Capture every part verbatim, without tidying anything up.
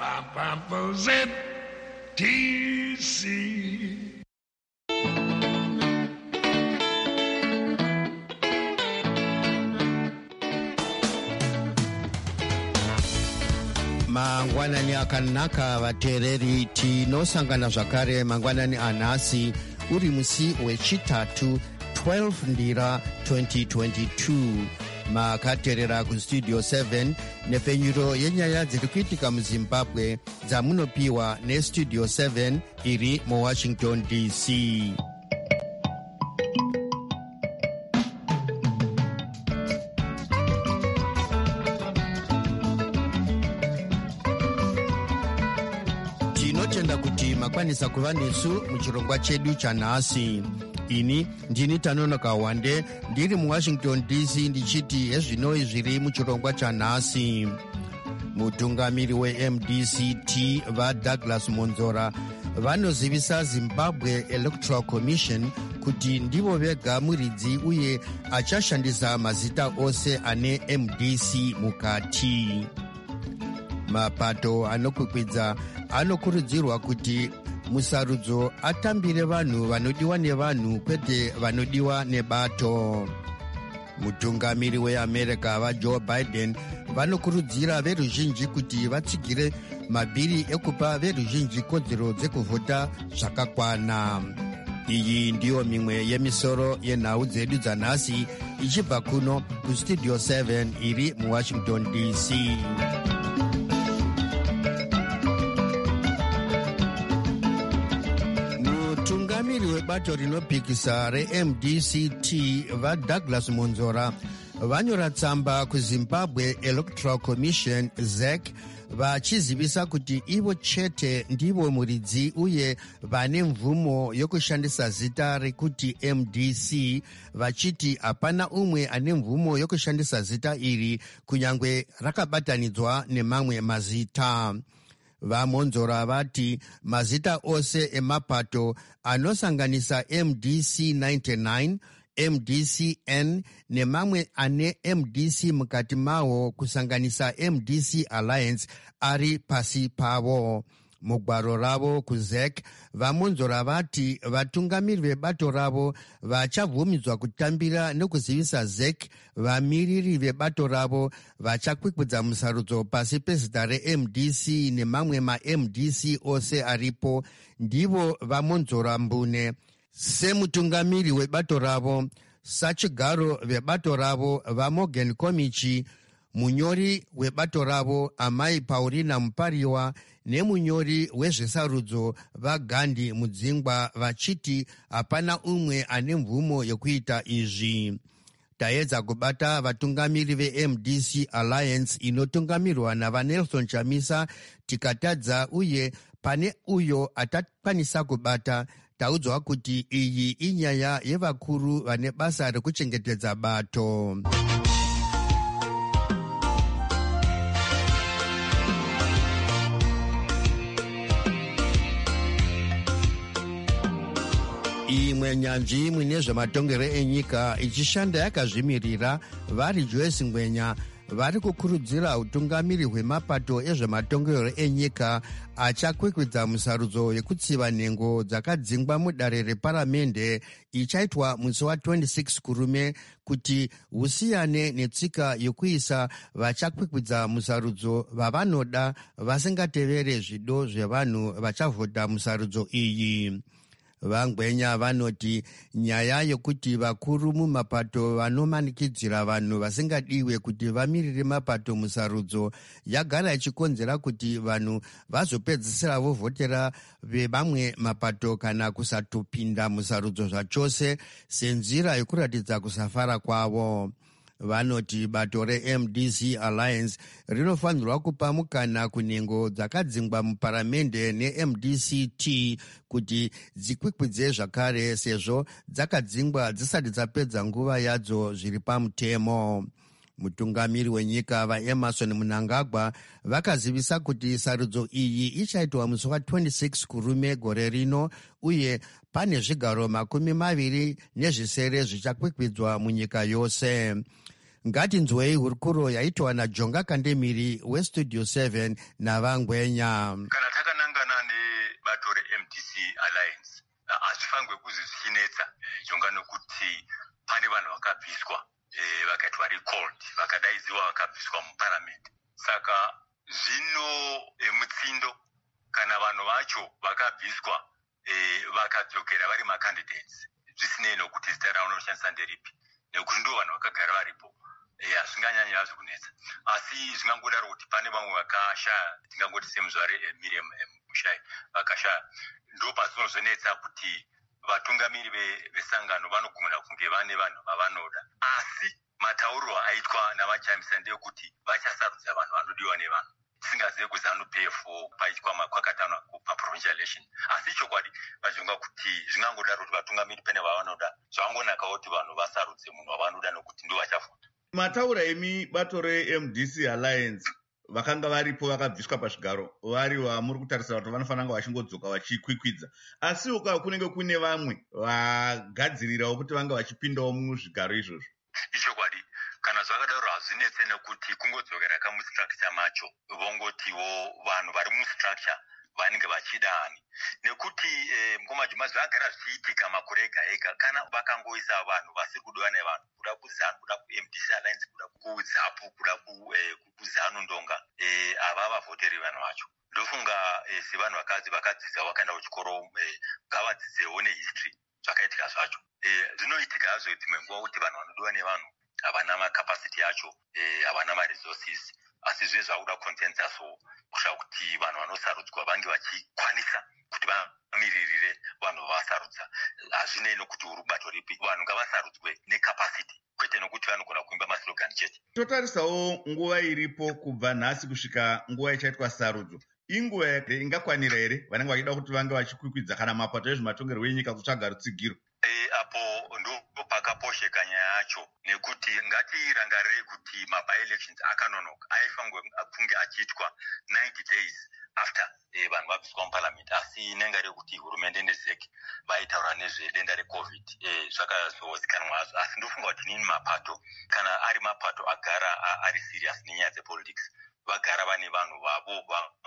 Z T C. Mangwanani akanaka vateereri tinosangana zvakare mangwanani anhasi uri musi wechitatu twelve ndira twenty twenty-two. Makateerera kustudio seven nepfenyuro yenyaya dziri kuitika muzimbabwe dzamunopiwa nestudio seven iri muwashington D C. Tinotenda kuti makwanisa kuva nesu muchirongwa chedu chanhasi. Ini ndini Tanonoka Wande ndiri muwashington D C ndichiti hezvinoi zviri muchirongwa chanhasi. Mutungamiri we-M D C T vaDouglas Monzora vanozivisa Zimbabwe Electoral Commission kuti ndivo vega muridzi uye achashandisa mazita ose ane M D C mukati. Mapato anokwikwidza anokurudzirwa kuti musarudzo atambire vanhu vanodiwa nevanhu kwete vanodiwa nebato. Mutungamiri weAmerica vaJoe Biden vanokurudzira veruzhinji kuti vatsigire mabhiri ekupa veruzhinji kodzero dzekuvhota zvakakwana. Iyi ndiyo mimwe yemisoro yenhau dzedu dzanhasi ichibva kuno kustudio seven iri muwashington D C. Mutungamiri webato rinopikisa re-M D C T vaDouglas Monzora vanyora tsamba kuZimbabwe Electoral Commission Z E C vachizivisa kuti ivo chete ndivo muridzi uye vane mvumo yokushandisa zita rekuti M D C, vachiti hapana umwe ane mvumo yokushandisa zita iri kunyangwe rakabatanidzwa nemamwe mazita. VaMonzora vati mazita ose emapato anosanganisa M D C ninety-nine, M D C N nemamwe ane M D C mukati mawo kusanganisa M D C Alliance ari pasi pavo. Mugwaro ravo kuZ E C vaMonzora vati vatungamiri vebato ravo vachabvumidzwa kutambira nekuzivisa Z E C vamiriri vebato ravo vachakwikwidza musarudzo pasi pezita re-M D C nemamwe ma-M D C ose aripo ndivo vaMonzora mbune. Semutungamiri webato ravo, sachigaro vebato ravo vaMorgan Komichi, munyori webato ravo Amai Paulina Mupariwa nemunyori wezvesarudzo vaGandhi Mudzingwa vachiti hapana umwe ane mvumo yokuita izvi. Taedza kubata vatungamiri ve-M D C Alliance inotungamirwa navaNelson Chamisa tikatadza uye pane uyo atakwanisa kubata taudzwa kuti iyi inyaya yevakuru vane basa rekuchengetedza bato. Imwe nyanzvi mwine zvematongero enyika ichishanda yakazvimirira vari Joyce Ngwenya vari kukurudzira utungamiri hwemapato ezvematongero enyika achakwikwidza musarudzo yekutsiva nhengo dzakadzingwa mudare reparamende ichaitwa musi wa twenty-six kurume kuti husiyane netsika yokuisa vachakwikwidza musarudzo vavanoda vasingatevere zvido zvevanhu vachavhota musarudzo iyi. VaNgwenya vanoti nyaya yokuti vakuru mumapato vanomanikidzira vanhu vasingadiwe kuti vamirire mapato musarudzo yagara ichikonzera kuti vanhu vazopedzisira vovhotera vevamwe mapato kana kusatopinda musarudzo zvachose senzira yokuratidza kusafara kwavo. Vanoti bato re-M D C Alliance rinofanirwa kupa mukana kunhengo dzakadzingwa muparamende ne-M D C T kuti dzikwikwidze zvakare sezvo dzakadzingwa dzisati dzapedza nguva yadzo zviri pamutemo. Mutungamiri wenyika vaEmerson Mnangagwa vakazivisa kuti sarudzo iyi ichaitwa musi wa twenty-six kurume gore rino uye pane zvigaro makumi maviri nezvisere zvichakwikwidzwa munyika yose. ngatinzwei hurukuro yaitwa naJonga Kandemiri westudio seven navangwenya. Kana takanangana nebato reM D C Alliance hazvifangwe kuzi zvichinetsa Jonga nokuti pane vanhu vakabviswa vakaitwa recalled vakadaidziwa vakabviswa muparliament. Saka zvino mutsindo kana vanhu vacho vakabviswa vakadzokera vari macandidates zvisinei nokuti zita ravo rinoshandisa nderipi nekuti ndo vanhu vakagara varipo hazvinganyanyi hazvo kunetsa. Asi zvingangodaro kuti pane vamwe vakashaya, tingangoti semuzvare Miriam Mushai vakashaya, ndo pazvinozonetsa kuti vatungamiri vesangano vanogona kunge vane vanhu vavanoda. Asi matauriro aitwa navachamisa ndeyekuti vachasarudza vanhu vanodiwa nevanhu, tisingazive kuti ZANU-P F paitwa makwakatanwa paprovincial election. Asi chokwadi vajonga kuti zvingangodaro kuti vatungamiri pene vavanoda, zvangonakawo kuti vanhu vasarudze munhu wavanoda nokuti ndo vachafunda. Mataura emi bato reM D C Alliance vakanga varipo vakabviswa pazvigaro vari vamuri kutarisira kuti vanofanira kunge vachingodzoka vachikwikwidza, asi uka kunenge kune vamwe vagadzirirawo kuti vanga vachipindawo muzvigaro izvozvo. Ichokwadi kana zvakadaro hazvinetse nekuti kungodzokera kamustructure macho vongotiwo vanhu vari mustructure vanenge vachidani nekuti ngoma juma zvagara zvichiitika makore ega ega kana vakangoisa vanhu vasiri kudiwa nevanhu kuda kuZANU kuda kuM D C Alliance kuda kuZAPU kuda kuZANU ndonga ava vavhoteri vanhu vacho. Ndofunga sevanhu vakadzi vakadzidza vakaenda kuchikoro ngavadzidzewo nehistory zvakaitika zvacho. Zvinoitika hazvo dzimwe nguva kuti vanhu vanodiwa nevanhu havana macapacity yacho, havana maresources, asi zve zvakuda consensus kusha kuti vanhu vanosarudzwa vange vachikwanisa kuti vamiririre vanhu vasarudza. Hazvinei nokuti uri bato ripi, vanhu ngavasarudzwe necapacity kwete nokuti vanogona kuimba maslogan chete. Totarisawo nguva iripo kubva nhasi kusvika nguva ichaitwa sarudzo. Inguva ingakwanira here vanenge vachida kuti vange vachikwikwidza kana mapato ezvematongerwo enyika kutsvaga rutsigiro? Apo ndo pakaposheka nyaya yacho, nekuti ngatirangarire kuti maby-elections akanonoka aifanirwa kunge achiitwa ninety days after vanhu vabviswa muparliament, asi nenga rekuti hurumende neZEC vaitaura nezvedenda reCovid zvakazozikanwa hazvo. Asi ndofunga kuti nini mapato kana ari mapato agara ari serious nenyaya dzepolitics vagara vane vanhu vavo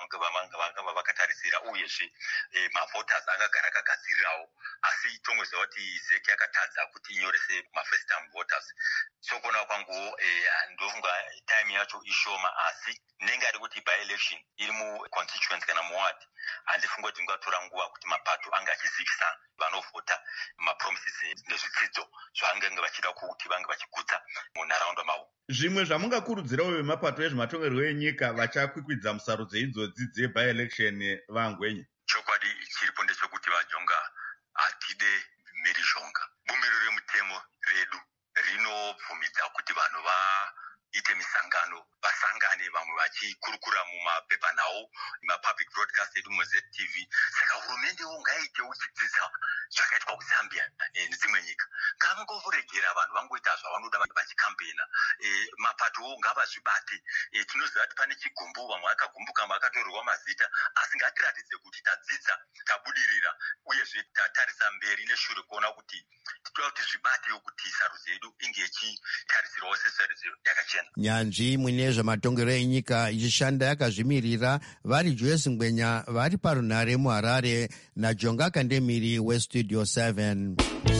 vanga vakatarisira, uyezve mavoters akagara akagadzirirawo, asi tongozva kuti ZEC yakatadza kuti inyorese mafirst time voters. Sokona kwangu ndofunga time yacho ishoma, asi nenga ari kuti by election iri mu constituency kana muward, handifunga kuti ingatora nguva kuti mapato anga achizivisa vanovhota mapromises nezvitsidzo zvavange vachida kuti vange vachigutsa munharaunda mavo. Zvimwe zvamungakurudzirawo vemapato ezvematongerwo enyika vachakwikwidza musarudzo idzodzi dzeby election vangwenye? Chokwadi chiripo ndechekuti vajonga hatide mhirizhonga. Bumbiro remutemo redu rinobvumidza kuti vanhu vaite misangano, vasangane, vamwe vachikurukura mumapepanhau, mapublic broadcast edu muZ T V. Saka hurumendewo ngaitewo chidzidza zvakaitwa kuZambia nedzimwe nyika. Ngavangoregera vanhu vangoita zvavanoda vachikampena. Mapatowo ngavazvibate. Tinoziva kuti pane chigumbu, vamwe vakagumbuka, vamwe vakatorerwa mazita, asi ngatiratidze kuti tadzidza, tabudirira, uyezve tatarisa mberi neshure kuona kuti titoda kuti zvibatewo kuti sarudzo yedu inge ichitarisirwawo sesarudzo yakachena. Nyanzvi mwine zvematongero enyika ichishanda yakazvimirira vari Joyce Ngwenya vari parunhare muHarare naJonga Kandemiri westudio seven.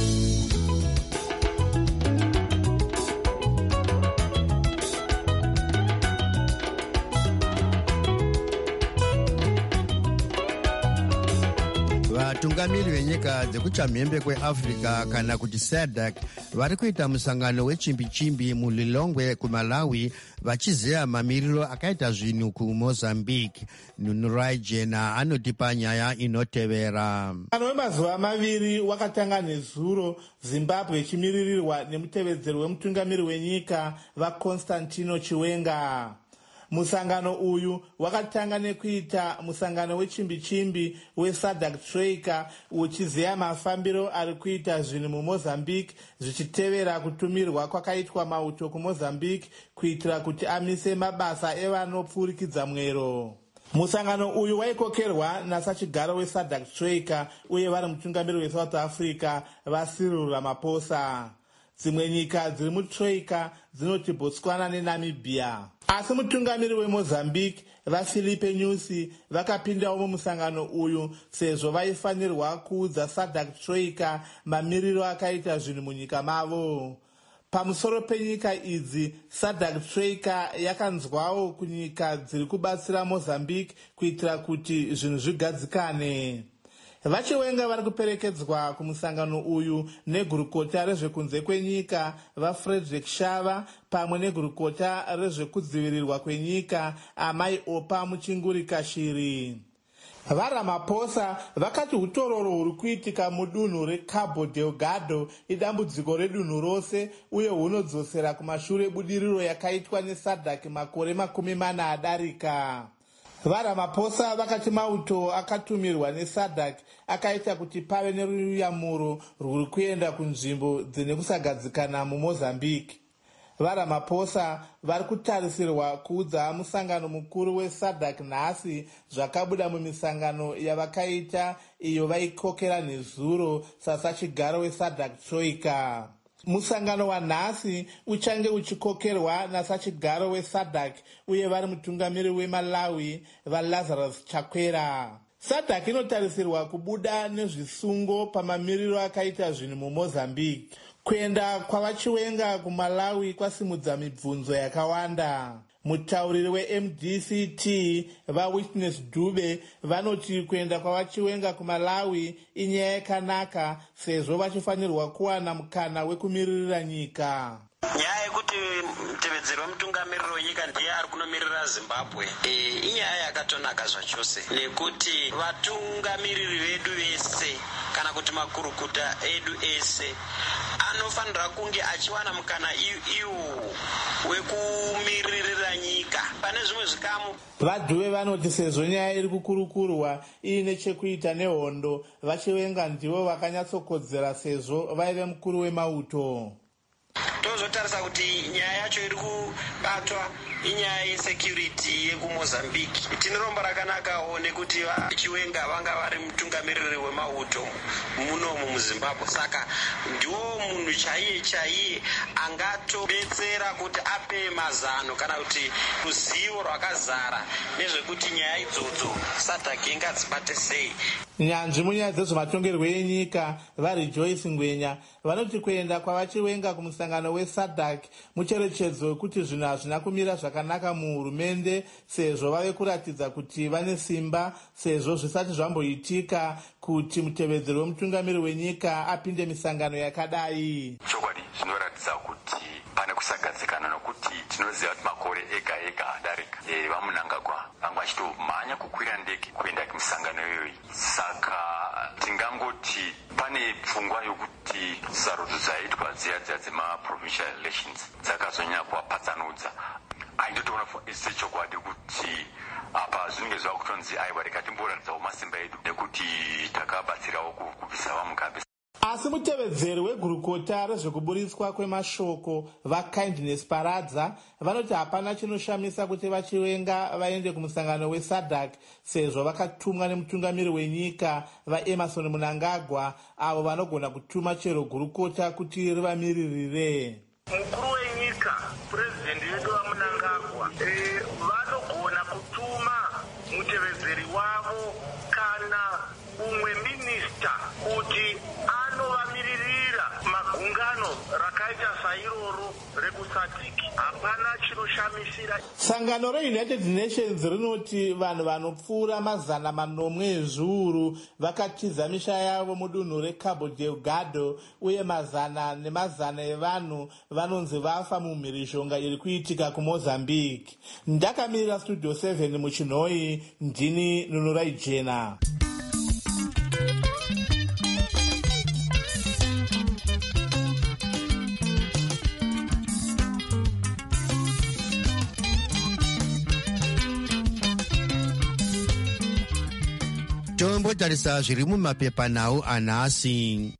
Vatungamiri venyika dzekuchamhembe kweAfrica kana kuti SADC vari kuita musangano wechimbi-chimbi muLilongwe kuMalawi vachizeya mamiriro akaita zvinhu kuMozambique. Nunurai Jena anotipa nyaya inotevera. Musangano wemazuva maviri wakatanga nezuro Zimbabwe ichimiririrwa nemutevedzeri wemutungamiri wenyika vaConstantino Chiwenga. Musangano uyu wakatanga nekuita musangano wechimbi-chimbi weSADC Troika uchizeya mafambiro ari kuita zvinhu muMozambique zvichitevera kutumirwa kwakaitwa mauto kuMozambique kuitira kuti amise mabasa evanopfurikidza mwero. Musangano uyu waikokerwa nasachigaro weSADC Troika uye vari mutungamiri weSouth Africa vaCyril Ramaphosa. dzimwe nyika dziri mutroika dzinoti botswana nenamibhia. Asi mutungamiri wemozambique vaFilipe Nyusi vakapindawo mumusangano uyu sezvo vaifanirwa kuudza SADC troika mamiriro akaita zvinhu munyika mavo. Pamusoro penyika idzi, SADC troika yakanzwawo kunyika dziri kubatsira Mozambique kuitira kuti zvinhu zvigadzikane. Vachiwenga vari kuperekedzwa kumusangano uyu negurukota rezvekunze kwenyika vaFrederick Shava pamwe negurukota rezvekudzivirirwa kwenyika Amai Opa Muchinguri Kashiri. VaRamaphosa vakati utororo huri kuitika mudunhu reCabo Delgado idambudziko redunhu rose uye hunodzosera kumashure budiriro yakaitwa neSADC makore makumi mana adarika. VaRamaphosa vakati mauto akatumirwa neSADC akaita kuti pave neruyamuro rwuri kuenda kunzvimbo dzine kusagadzikana muMozambique. VaRamaphosa vari kutarisirwa kuudza musangano mukuru weSADC nhasi zvakabuda mumisangano yavakaita iyo vaikokera nezuro sasachigaro weSADC troika. Musangano wanhasi uchange uchikokerwa nasachigaro weSADC uye vari mutungamiri weMalawi vaLazarus Chakwera. SADC inotarisirwa kubuda nezvisungo pamamiriro akaita zvinhu muMozambique. Kuenda kwavachiwenga kuMalawi kwasimudza mibvunzo yakawanda. Mutauriri weM D C T vaWitness Dube vanoti kuenda kwavachiwenga kuMalawi inyaya yakanaka sezvo vachifanirwa kuwana mukana wekumiririra nyika. Nyaya yekuti mutevedzeri wemutungamiriri wenyika ndiye ari kunomirira Zimbabwe e, inyaya yakatonaka zvachose nekuti vatungamiriri vedu vese kana kuti makurukuta edu ese anofanira kunge achiwana mukana iwo wekumiririra nyika pane zvimwe zvikamu. Vadhuve vanoti sezvo nyaya iri kukurukurwa iine chekuita nehondo, vachiwenga ndivo vakanyatsokodzera sezvo vaive mukuru wemauto. Tozotarisa kuti nyaya yacho iri kubatwa inyaya yesecurity yekuMozambique. Tine rombo rakanakawo nekuti vachiwenga vanga vari mutungamiriri wemauto munomu muZimbabwe, saka ndiwo munhu chaiye chaiye angatobetsera kuti ape mazano kana kuti ruzivo rwakazara nezvekuti nyaya idzodzo SADC ingadzibate sei. Nyanzvi munyaya dzezvematongerwo enyika vaRejoice Ngwenya vanoti kuenda kwavachiwenga kumusangano weSADC mucherechedzo wekuti zvinhu hazvina kumira zvakanaka muhurumende sezvo vave kuratidza kuti vane simba sezvo zvisati zvamboitika kuti mutevedzeri wemutungamiri wenyika apinde misangano yakadai. Chokwadi zvinoratidza kuti pane kusagadzikana nokuti tinoziva kuti makore ega ega adarika e, vamunangagwa vanga vachitomhanya kukwira ndege kuenda kumisangano iyoyi. Saka tingangoti pane pfungwa yokuti sarudzo dzaitwa dziya dziya dzemaprovincial elections dzakazonyanya kuvapatsanudza. Aindotoona sechokwadi kuti apa zvinenge zvava kutonzi aiwa rekatimboratidzawo masimba edu nekuti takabatsirawo kubvisa vamugabe. Asi mutevedzeri wegurukota rezvekuburitswa kwemashoko vaKindness Paradza vanoti hapana chinoshamisa kuti vachiwenga vaende kumusangano weSADC sezvo vakatumwa nemutungamiri wenyika vaEmerson Mnangagwa avo vanogona kutuma chero gurukota kuti rivamiririre. Mukuru wenyika purezidendi wedu vaMnangagwa e, vanogona kutuma mutevedzeri wavo kana umwe minista kuti anovamiririra magungano rakaita sairoro rekusadiki. Hapana chinoshamisira. Sangano reUnited Nations rinoti vanhu vanopfuura mazana manomwe ezviuru vakatiza misha yavo mudunhu reCabo Delgado uye mazana nemazana evanhu vanonzi vafa mumhirizhonga iri kuitika kuMozambique. Ndakamirira Studio seven muchinhoi, ndini Nunurai Jena. tombotarisa zviri mumapepanhau anhasi.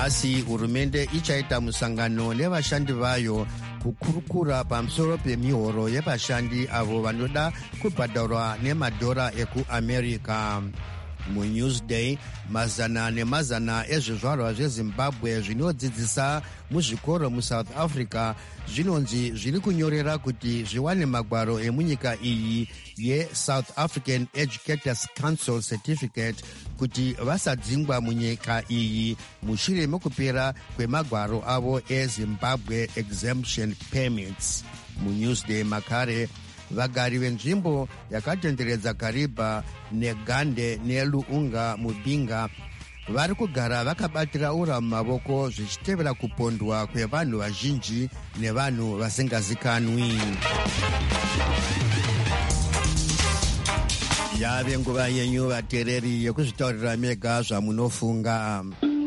nhasi hurumende ichaita musangano nevashandi vayo kukurukura pamusoro pemihoro yevashandi avo vanoda kubhadharwa nemadhora ekuamerica. MuNewsDay, mazana nemazana ezvizvarwa zvezimbabwe zvinodzidzisa muzvikoro muSouth Africa zvinonzi zviri kunyorera kuti zviwane magwaro emunyika iyi yeSouth African Educators Council Certificate kuti vasadzingwa munyika iyi mushure mekupera kwemagwaro avo eZimbabwe Exemption Permits. MuNewsDay makare, vagari venzvimbo yakatenderedza Kariba neGande neLuunga Mubinga vari kugara vakabatira ura mumavoko zvichitevera kupondwa kwevanhu vazhinji nevanhu vasingazikanwi. Yave nguva yenyu vateereri yekuzvitaurira mega zvamunofunga.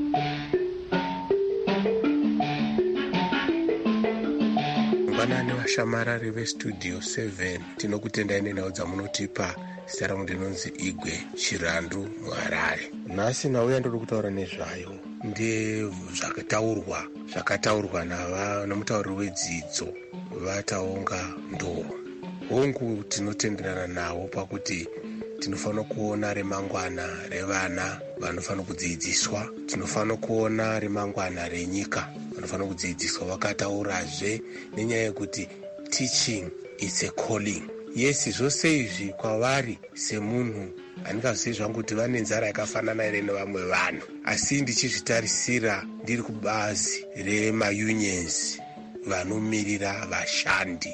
Vanani vashamarari vestudio seven tinokutendai nenhau dzamunotipa. Zita rangu ndinonzi Igwe Chirandu muHarare. Nhasi nauya ndiri kutaura nezvayo ndezvakataurwa zvakataurwa nomutauriri wedzidzo vataunga ndoro. Hongu tinotenderana nawo pakuti tinofanira kuona remangwana revana vanofanira kudzidziswa, tinofanira kuona remangwana renyika vanofanira kudzidziswa. Vakataurazve nenyaya yekuti teaching is a calling. Yes, zvose izvi kwavari semunhu handingazivi zvangu kuti vane nzara yakafanana here nevamwe vanhu, asi ndichizvitarisira ndiri kubazi remaunions vanomirira vashandi.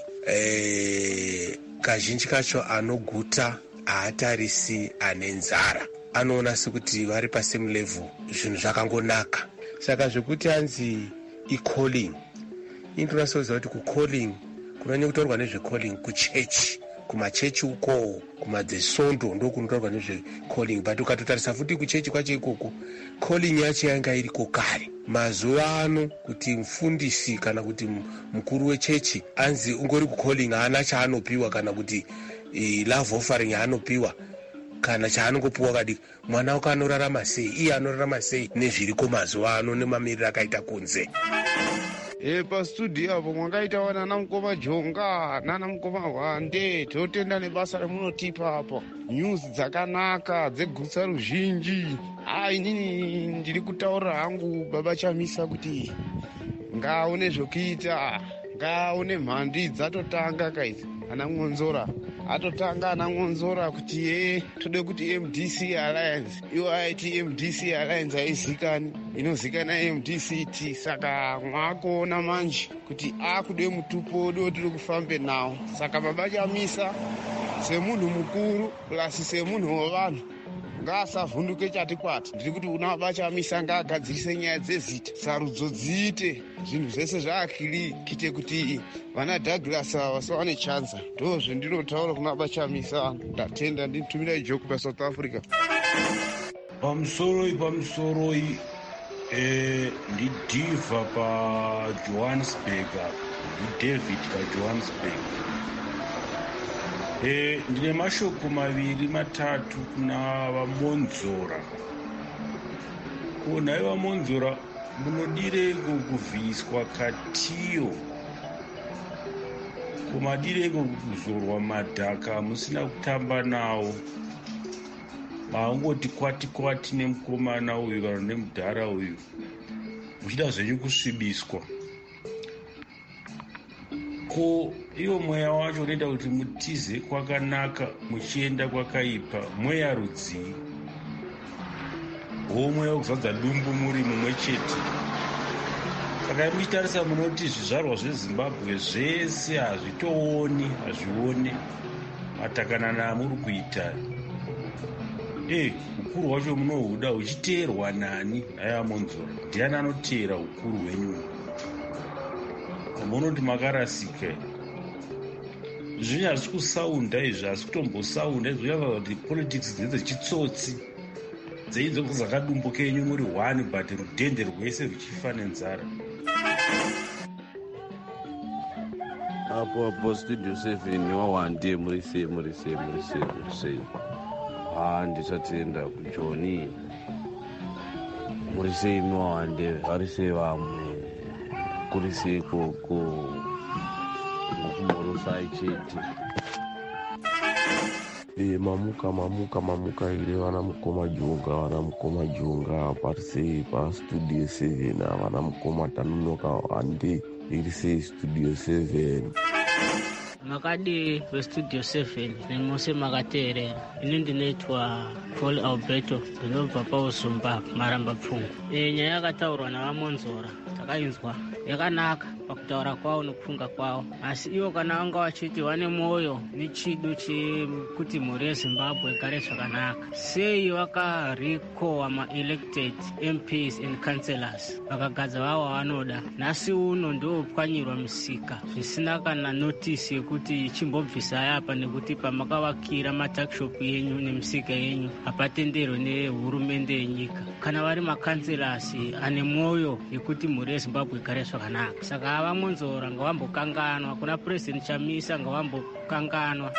E, kazhinji kacho anoguta haatarisi ane nzara, anoona sekuti vari pasame level, zvinhu zvakangonaka. Saka zvekuti hanzi i-calling, indinonasoziva kuti ku-calling kunonyanya kutaurwa nezve-calling kuchechi, kumachechi uko, kumadzesondo ndo kunotaurwa nezve-calling. But ukatotarisa futi kuchechi kwacho ikoko, calling yacho yanga iriko kare. Mazuva ano kuti mufundisi kana kuti mukuru wechechi anzi ungori ku-calling haana chaanopiwa kana kuti e, love offering yaanopiwa kana chaanongopiwa kadi mwana wako anorarama sei, iye anorarama sei nezviriko mazuva ano nemamiriro akaita kunze. E, pastudio apo mwakaitawa nana mukoma Jonga nana mukoma Hwande, totenda nebasa remunotipa apo, news dzakanaka dzegutsa ruzhinji. Ah, inini ndiri kutaura hangu baba Chamisa kuti ngaaone zvokuita, ngaaone mhandi dzatotanga kaidzi. Ana Ngonzora atotanga ana Ngonzora kuti ye tode kuti M D C Alliance, iwo aiti M D C Alliance haizikani, inozikana M D C T. Saka mwakuona manje kuti akude mutupo do tiri kufambe nawo. Saka baba Chamisa semunhu mukuru plus semunhu wevanhu ngaasavhunduke chati kwati. Ndiri kuti una baba Chamisa ngaagadzirise nyaya dzezita, sarudzo dziite, zvinhu zvese zvaakili kite kuti vana Douglas vasawane chanza. Ndo zvendinotaura kuna baba Chamisa. Ndatenda, ndinitumira ijoku paSouth Africa. Pamusoro pamusoro eh ndidiva paJohannesburg, ndiDavid paJohannesburg. Eh ndine mashoko maviri matatu kuna vaMonzora. Kuna vaMonzora munodireko kuvhiswa katiyo, kumadireko kuzorwa madhaka musina kutamba nawo, maangoti kwati kwati nemukomana uyu kana nemudhara uyu, muchida zvenyu kusvibiswa. Ko iwo mweya wacho unoita kuti mutize kwakanaka muchienda kwakaipa, mweya rudzii. Homweya wekuzadza dumbu muri mumwe chete. Saka muchitarisa munoti zvizvarwa zveZimbabwe zvese hazvitooni, hazvione matakanana amuri kuita. Eh, ukuru hwacho munohuda uchiteerwa nani? Haya Monzora, ndiani anoteera ukuru hwenyu? Munoti makarasika. Zvinhu hazvisi kusaunda izvi, hazvisi kutombosaunda izvi, zvinova kuti politics dzechitsotsi dzeidzo dzakadumbuka yenyu muri one but rudhende rwese ruchifa nenzara. Apo apo studio seven wawande muri sei muri sei muri sei muri sei. Ah, ndichatenda kuJoni. muri sei muwande vari sei vamwe kuri sei koko kumorosai chete. E mamuka mamuka mamuka ile vana mukoma junga vana mukoma junga parise pa studio seven vana mukoma tanunoka wande ili sei studio seven makadi we studio seven nemose makatere ini ndinoitwa Paul Alberto ndinobva pausumba maramba pfungu. E nyaya yakataurwa navamonzora takainzwa yakanaka pakutaura kwavo nokufunga kwavo, asi ivo kana vanga vachiti vane mwoyo nechido chekuti mhuri yeZimbabwe igare zvakanaka, sei vakarikowa ma-elected M Ps and councillors vakagadza vavo vanoda, nhasi uno ndopwanyirwa misika zvisina kana notisi yekuti chimbobvisai apa nekuti pamakavakira matakshop yenyu nemisika yenyu hapatenderwe nehurumende yenyika. Kana vari makanzilasi ane mwoyo yekuti mhuri yeZimbabwe igare zvakanaka, saka avamonzora ngavambokanganwa, kuna President Chamisa ngavambokanganwa.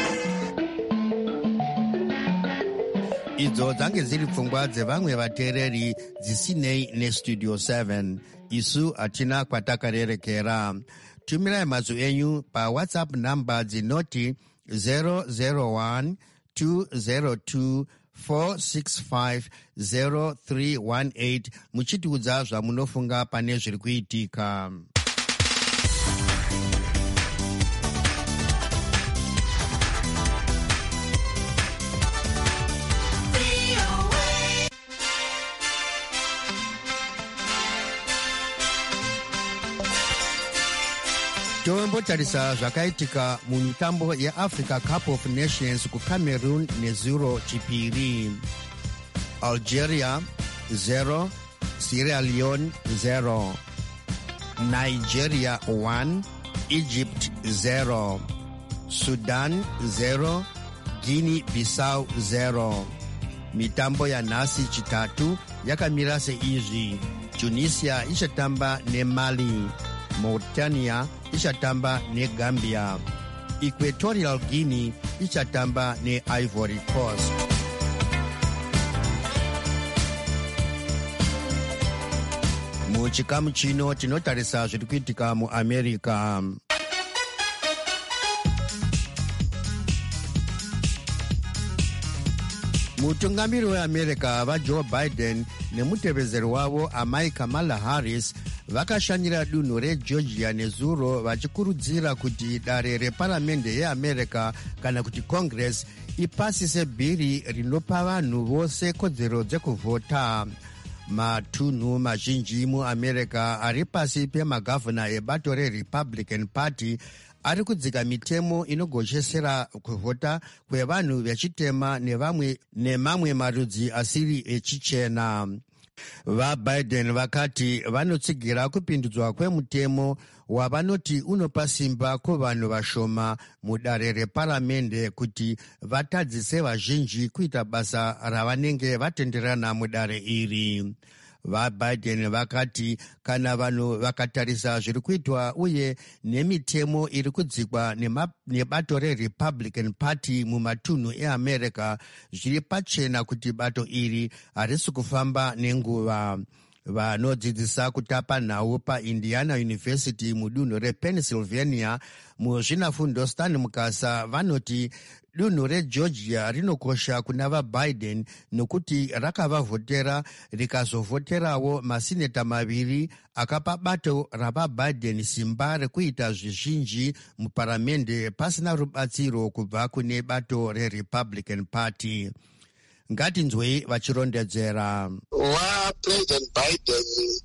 Idzo dzange dziri pfungwa dzevamwe vateereri dzisinei nestudio seven. Isu hatina kwatakarerekera. Tumirai mazwi enyu pawhatsapp namba dzinoti zero zero one two zero two four six five zero three one eight muchitiudza zvamunofunga pane zviri kuitika. Tombotarisa zvakaitika mumitambo yeAfrica Cup of Nations kuCameroon nezuro chipiri. Algeria zero, Sierra Leone zero, Nigeria one, Egypt zero, Sudan zero, Guinea-Bissau zero. Mitambo ya nasi chitatu yakamira seizvi: Tunisia ichatamba neMali, Mauritania ichatamba neGambia, Equatorial Guinea ichatamba neIvory Coast. Muchikamu chino tinotarisa zviri kuitika muAmerica. Mutungamiri weAmerica vaJoe Biden nemutevezeri wavo amai Kamala Harris vakashanyira dunhu reGeorgia nezuro vachikurudzira kuti dare reparamende yeAmerica kana kuti Congress ipasise bhiri rinopa vanhu vose kodzero dzekuvhota. Matunhu mazhinji muAmerica ari pasi pemagavhuna ebato reRepublican Party ari kudzika mitemo inogochesera kuvhota kwevanhu vechitema nevamwe nemamwe marudzi asiri echichena. VaBiden vakati vanotsigira kupindudzwa kwemutemo wavanoti unopa simba kuvanhu vashoma mudare reparamende kuti vatadzise vazhinji kuita basa ravanenge vatenderana mudare iri. VaBiden vakati kana vanhu vakatarisa zviri kuitwa uye nemitemo iri kudzikwa nebato reRepublican Party mumatunhu eAmerica, zviri pachena kuti bato iri harisi kufamba nenguva. Vanodzidzisa kutapa nhau paIndiana University mudunhu rePennsylvania muzvinafundo Stan Mukasa vanoti dunhu reGeorgia rinokosha kuna vaBiden nokuti rakavavhotera rikazovhoterawo masineta maviri akapa bato ravaBiden simba rekuita zvizhinji muparamende pasina rubatsiro kubva kune bato reRepublican Party. Ngatinzwei vachirondedzera. WaPresident Biden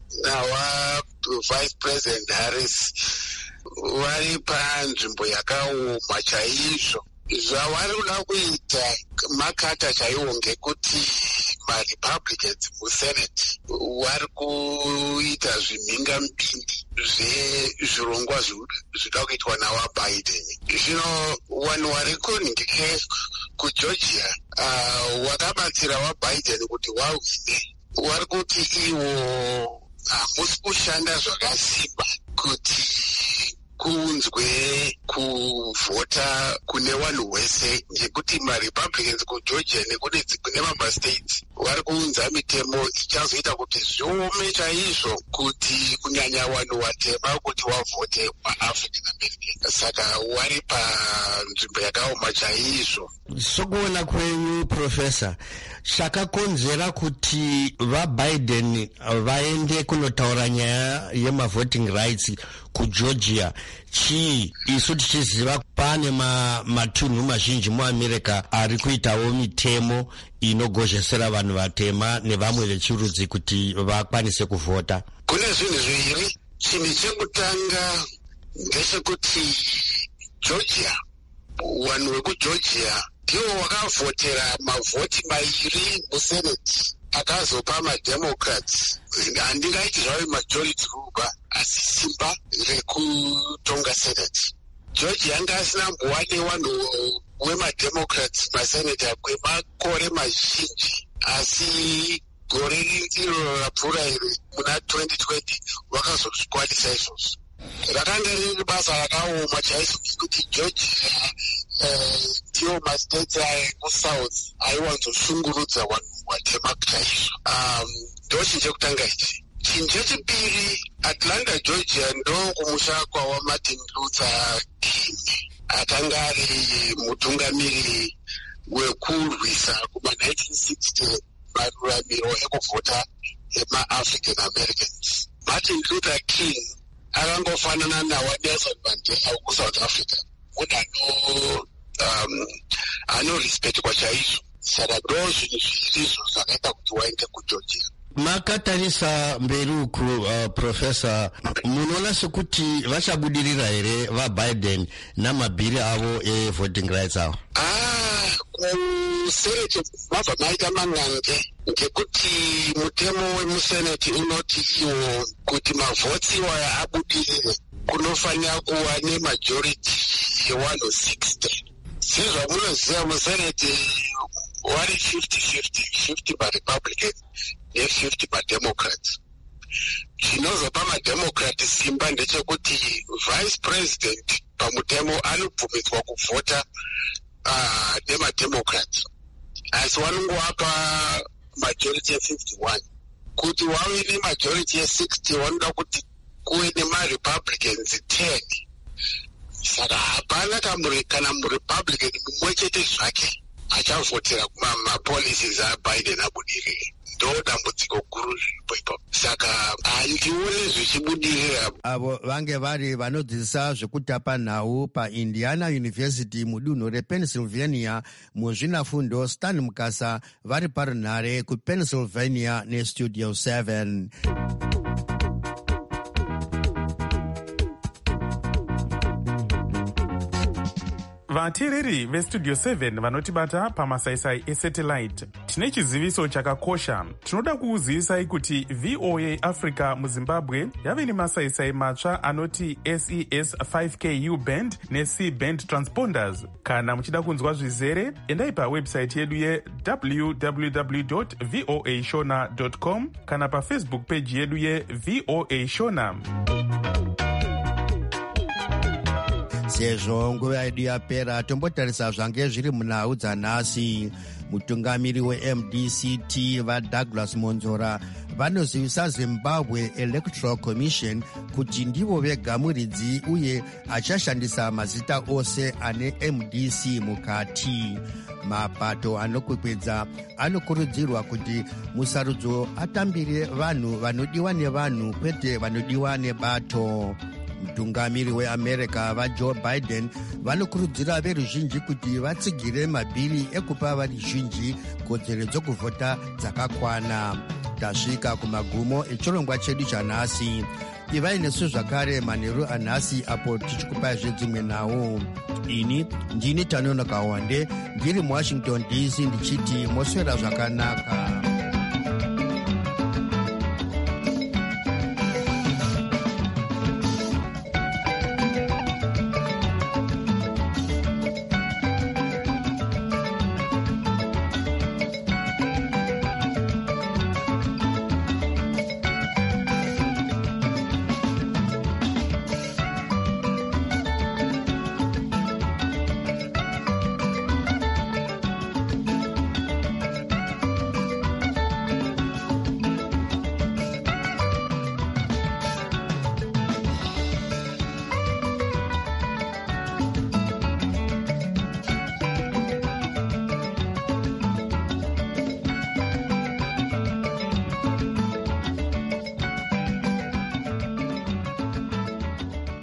nawaVice President Harris vari panzvimbo yakaoma chaizvo. Zvavari kuda kuita makata chaiwo ngekuti maRepublicans muSenate vari kuita zvimhingamupindi zvezvirongwa zvinoda kuitwa nawaBiden. Zvino vanhu vari kunhindike kuGeorgia uh, wakabatsira waBiden kuti wawine vari kuti iwo hamusi kushanda zvakasimba kuti kunzwe kuvhota kune vanhu wese, ngekuti marepublicans kugeorgia nekune kune member states vari kuunza mitemo ichazoita kuti zviome chaizvo kuti kunyanya vanhu vatema kuti vavhote maafrican american. Saka wari panzvimbo yakaoma chaizvo. Sokuona kwenyu Profesa, chakakonzera kuti vaBiden vaende kunotaura nyaya yemavoting rights kugeorgia chii? Isu tichiziva pane ma, matunhu mazhinji muAmerica ari kuitawo mitemo inogozhesera vanhu vatema nevamwe vechirudzi kuti vakwanise kuvhota. Kune zvinhu zviviri. Chinhu chekutanga ndechekuti Georgia, vanhu vekugeorgia ndivo vakavhotera mavhoti mairi musenate akazopa mademocrats. Handingaiti zvave majority ruler, asi simba rekutonga senate. Georgia anga asina mbowane vanhu vemademocrats masenata kwemakore mazhinji, asi gore riro rapfuura iri muna twenty twenty vakazozvikwanisa izvozvo. Rakanga riri basa rakaoma chaizvo kuti Georgia ndiwo mastates ekusouth aiwanzoshungurudza vanhu vatema chaizvo. Ndo chinhu chekutanga ichi. Chinhu chechipiri, Atlanta, Georgia ndo kumusha kwawa Martin Luther King, akanga ari mutungamiri wekurwisa kuma nineteen sixty maruramiro ekuvhota ema-African Americans. Martin Luther King akangofanana nawaNelson Mandela wekusouth Africa, munhu ano um, anorespektwa chaizvo. Saka ndo zvinhu zvirizvo zvakaita kuti waende kugeorgia. Makatarisa mberi uku, uh, Profesa, munoona sekuti vachabudirira here vaBiden namabhiri avo e-voting rights avo? Ah, kusenate mabva maita man'ange, ngekuti mutemo wemusenate unoti iwo kuti mavhotsi iwaya abudirire kunofanira kuva nemajority ye-one sixty. Sezvamunoziva musenate vari fifty fifty, fifty maRepublican ne-fifty maDemocrats. Chinozopa maDemocrat simba ndechekuti vice president pamutemo anobvumidzwa kuvhota uh, nemaDemocrats, asi vanongovapa majority ye-fifty-one. Kuti wave nemajority ye-sixty vanoda kuti kuve nemaRepublicans ten. Saka hapana kana muRepublican mumwe chete zvake achavhotera kuma-policies aBiden abudirire. Ndo dambudziko guru riripo ipapo. Saka handione zvichibudirira. Avo vange vari vanodzidzisa zvekutapa nhau paIndiana University mudunhu rePennsylvania muzvinafundo Stan Mukasa vari parunhare kuPennsylvania neStudio seven. Vateereri veStudio seven vanotibata pamasaisai esatellite, tine chiziviso chakakosha. Tinoda kukuzivisai kuti V O A Africa muZimbabwe yave nemasaisai matsva anoti S E S five K U band neC band transponders. Kana muchida kunzwa zvizere, endai pawebsite yedu ye w w w dot voa shona dot com kana paFacebook page yedu ye V O A Shona. Sezvo nguva yedu yapera, tombotarisa zvange zviri munhau dzanhasi. Mutungamiri weM D C T vaDouglas Monzora vanozivisa Zimbabwe Electoral Commission kuti ndivo vega muridzi uye achashandisa mazita ose ane M D C mukati. Mapato anokwikwidza anokurudzirwa kuti musarudzo atambire vanhu vanodiwa nevanhu kwete vanodiwa nebato. Mutungamiri weAmerica vaJoe Biden vanokurudzira veruzhinji kuti vatsigire mabhiri ekupa veruzhinji kodzero dzokuvhota dzakakwana. Tasvika kumagumo echirongwa chedu chanhasi. Ivai nesu zvakare manheru anhasi apo tichikupai zvedzimwe nhau. Ini ndini Tanonoka Wande ndiri muWashington D C ndichiti moswera zvakanaka.